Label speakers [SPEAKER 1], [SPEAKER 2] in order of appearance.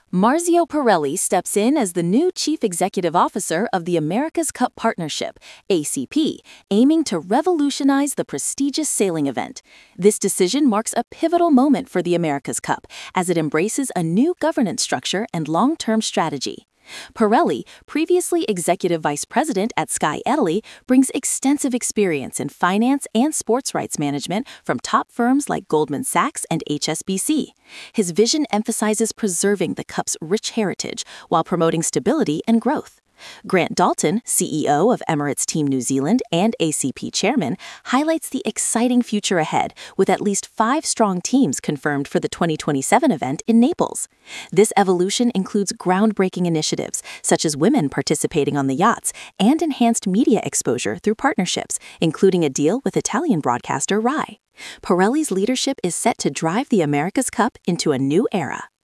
[SPEAKER 1] Marzio Pirelli steps in as the new Chief Executive Officer of the America's Cup Partnership, ACP, aiming to revolutionize the prestigious sailing event. This decision marks a pivotal moment for the America's Cup as it embraces a new governance structure and long-term strategy. Pirelli, previously Executive Vice President at Sky Italy, brings extensive experience in finance and sports rights management from top firms like Goldman Sachs and HSBC. His vision emphasizes preserving the Cup's rich heritage while promoting stability and growth. Grant Dalton, CEO of Emirates Team New Zealand and ACP chairman, highlights the exciting future ahead with at least 5 strong teams confirmed for the 2027 event in Naples. This evolution includes groundbreaking initiatives such as women participating on the yachts and enhanced media exposure through partnerships, including a deal with Italian broadcaster Rai. Pirelli's leadership is set to drive the America's Cup into a new era.